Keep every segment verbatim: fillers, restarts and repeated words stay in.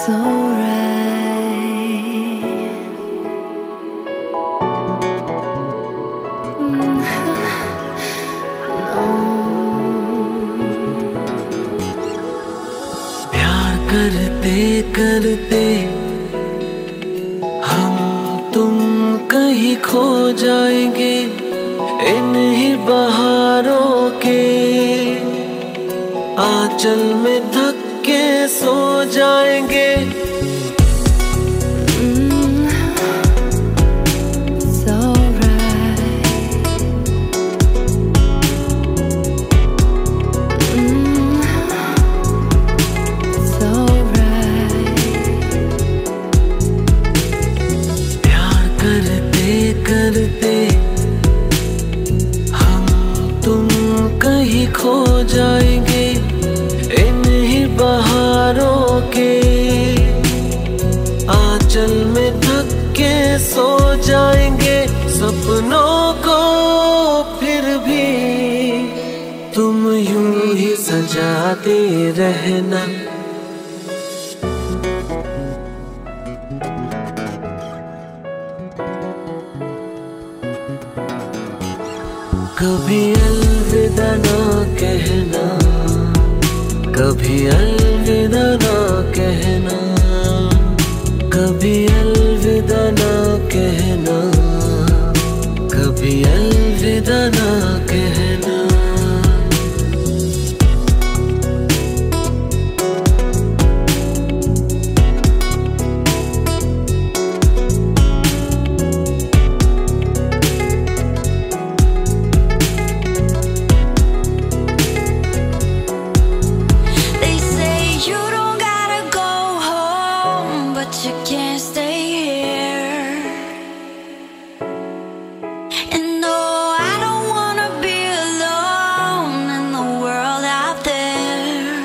करते करते हम तुम कहीं खो जाएंगे इन्हीं बहारों के आंचल में थक के सो जाएंगे। करते हम तुम कहीं खो जाएंगे इन्हीं बहारों के आंचल में थक के सो जाएंगे। सपनों को फिर भी तुम यूं ही सजाते रहना। कभी अलविदा ना कहना, कभी अलविदा ना कहना, कभी अलविदा ना कहना, कभी अलविदा ना कहना। You can't stay here, and no, I don't wanna be alone in the world out there.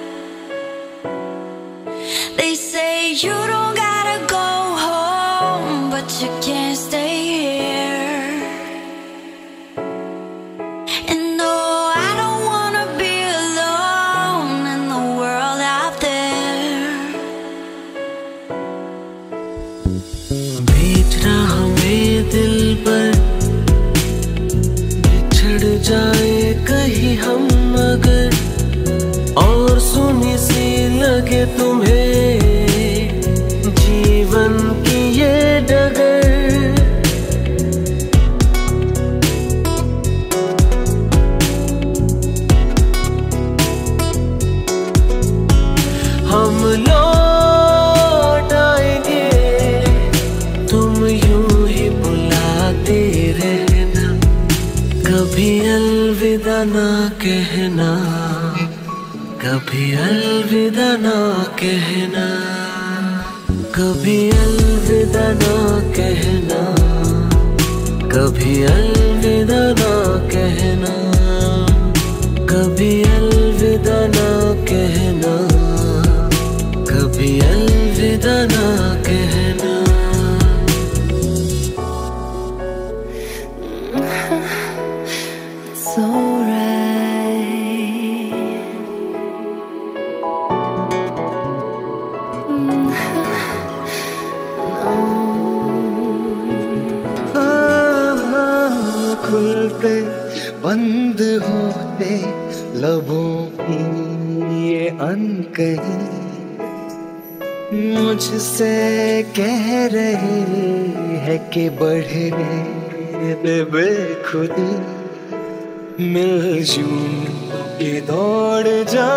They say you don't gotta go home, but you can't stay here, and no, I don't wanna be alone in the world out there. बीच राह में दिल पर बिछड़ जाए कहीं हम अगर और सुनी सी लगे तुम्हें जीवन की ये डगर। हम लौट आएंगे तुम यूं ही बुलाते रहना। कभी अलविदा ना कहना, कभी अलविदा ना कहना, कभी अलविदा ना कहना, कभी अलविदा ना कहना, कभी अलविदा ना कहना, कभी अलविदा ना कहना। It's alright. खुलते बंद होते लबों की ये अनकही मुझसे कह रही है कि बढ़ने दे बेखुदी। मिलजूं की दौड़ जा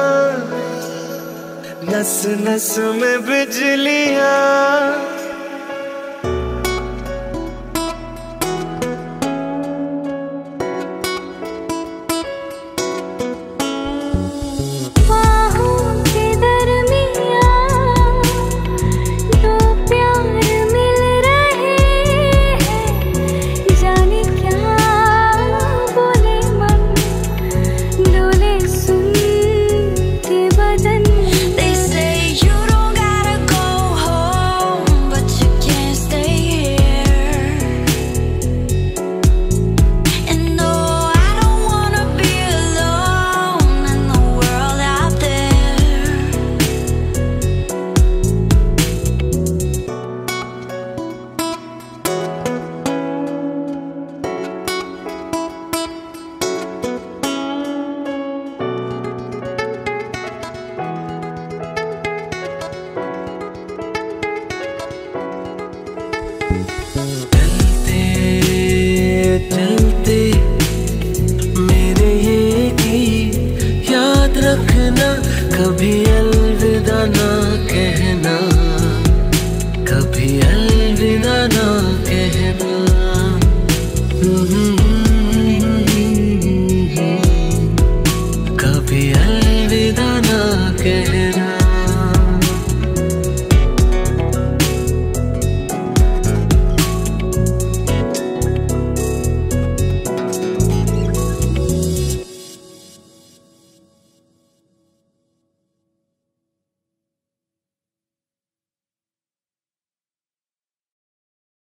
नस नस में बिजलियां। They say you don't gotta go home, रखना, कभी अलविदा ना कहना, कभी अलविदा ना कहना। कभी अलविदा ना कहना।